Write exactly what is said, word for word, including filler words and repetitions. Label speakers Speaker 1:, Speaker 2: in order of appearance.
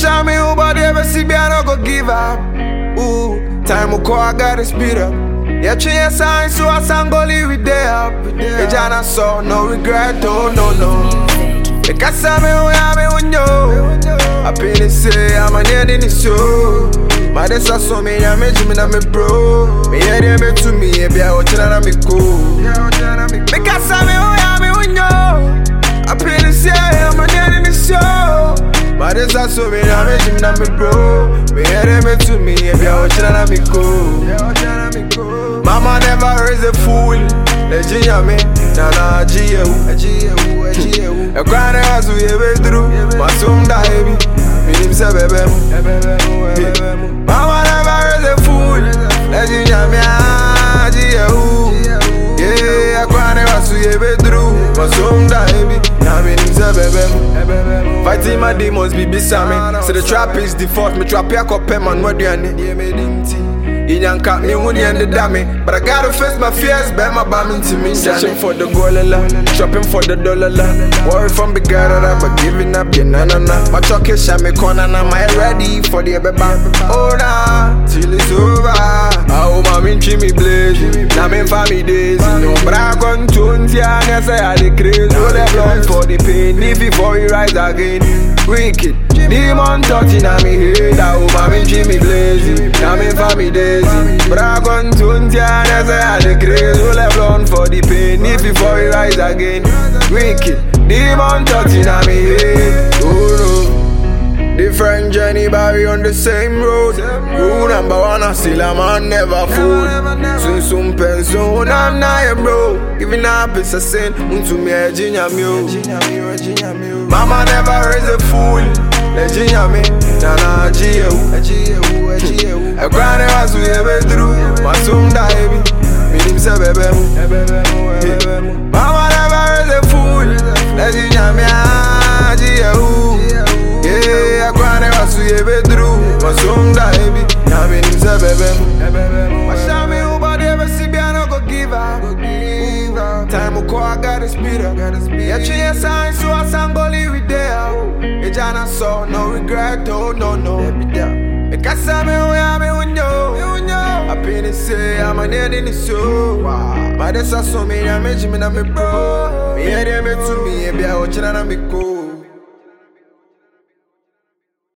Speaker 1: show me who body ever see me, I don't go give up. Ooh, time will call, I gotta speed up. Yeah, change signs, so I sang go live with day up. The Jana saw no regret, oh no no. The Kasame who ya me unyo. I pay to say I'm a near in the show. My days are so many, I'm a Jimmy, I'm a bro. Me hear them to me, be a watch and I'm a cool. The Kasame who ya me unyo. I pay to say I'm a near in the show. My days are so many, I'm a Jimmy, I'm a bro. Me hear them to me, be a watch and I'm a cool. Mama never raised a fool. Legend me, Nana G U, G U, G U. A grand house we ever through. My son baby, me him say baby. Mama never raised a fool. Legend me, G U. Yeah, a grand house we ever through. My son baby, now me him say baby. Fighting my demons be beside me. So the trap is default. Me trap ya copy man, what do you need? You can't cut me when you end the dummy. But I gotta face my fears, bet my bombing to me. Searching for the goal, shopping for the dollar. Worry from the guy, but giving up, yeah, na na na. My truck is shot me corner, now I'm ready for the baby. Oh, nah, till it's over. Oh, my min me blaze. Now I'm for me days, you know. But I can't turn to ya, and I say I the crazy. Oh, they blood for the pain, live before we rise again. Wicked, demon touching on me head. Oh, my min me blaze. Now I'm for me days. But I can't turn to ya, and I say I the crazy. Oh, they blood for the pain, live before we rise again. Wicked, demon touching on me head. Oh, no. Different journey, but we on the same road. Rule number one, I still a man never fool. Soon soon pen soon, I'm not a bro. Giving up is a sin, unto me a ginger mule. Mama never raised a fool. Le ginger me, Nana G U. A grand house we ever through. My son baby, me him say baby. Mama never raised a fool. Le ginger me, G U. Yeah, I grind it as we ever through. My son baby, now me him say baby. My show me who body ever see me, I don't go give up. Time will call, I gotta speed up. Yeah, change signs, so I sang go live with day out. The Jana saw no regret, oh no no. The Kasame who ya me unyo. I pay to say I'm a near in the show. My days are so many, I'm a Jimmy, I'm a bro. Me hear them to me, be a watching and I'm a cool.